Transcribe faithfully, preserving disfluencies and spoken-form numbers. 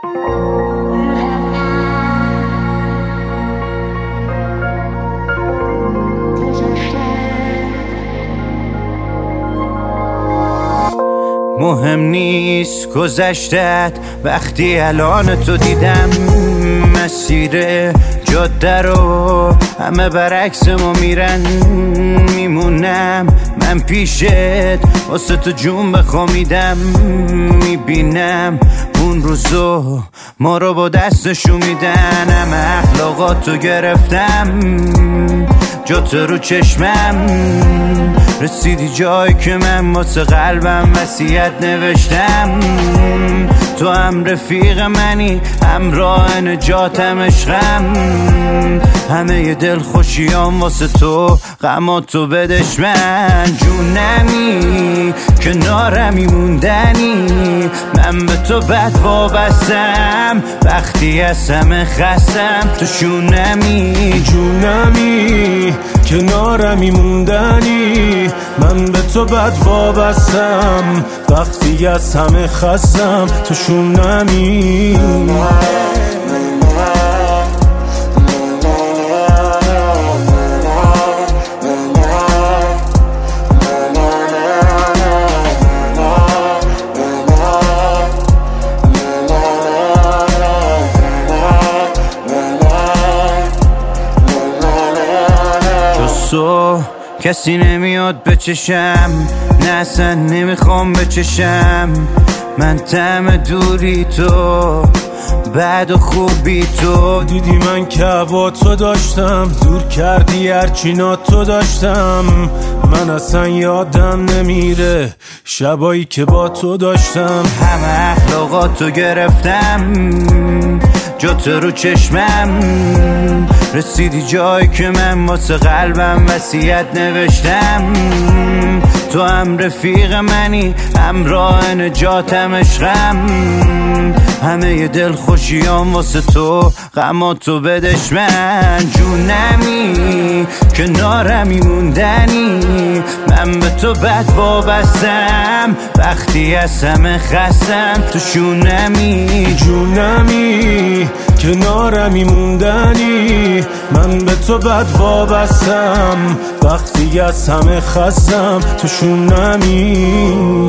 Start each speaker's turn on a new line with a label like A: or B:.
A: مهم نیست گذشتت وقتی الان تو دیدم، مسیر جاده رو همه برعکس ما میرن، میمونم من پیشت واسه تو جون بخوامیدم، میبینم اون روزو ما رو با دستشو میدن، همه اخلاقاتو گرفتم جات رو چشمم، رسیدی جایی که من واسه قلبم وصیت نوشتم، تو هم رفیق منی همراه نجاتم عشقم، همه دل خوشیام واسه تو غماتو بدش من، جونمی کنارمی موندنی، من به تو بد وابستم وقتی از همه خستم، تو شونمی
B: جونمی کنارمی موندنی، من به تو بد وابستم وقتی از همه خستم، تو شونمی
A: تو کسی نمیاد بچشم، نه اصلا نمیخوام بچشم، من طعم دوری تو بعد و خوبی تو،
B: دیدی من که با تو داشتم، دور کردی هرچی تو داشتم، من اصلا یادم نمیره شبایی که با تو داشتم،
A: همه اخلاقاتو گرفتم جات رو چشمم، رسیدی جایی که من واسه قلبم وصیت نوشتم، تو هم رفیق منی همراه نجاتم عشقم، همه دل خوشیام واسه تو غماتو بدش من، جونمی کنارمی موندنی، من به تو بد وابستم وقتی از همه خستم، تو شونمی
B: جونمی کنارمی موندنی، من به تو بد وابستم وقتی از همه خستم، تو شونمی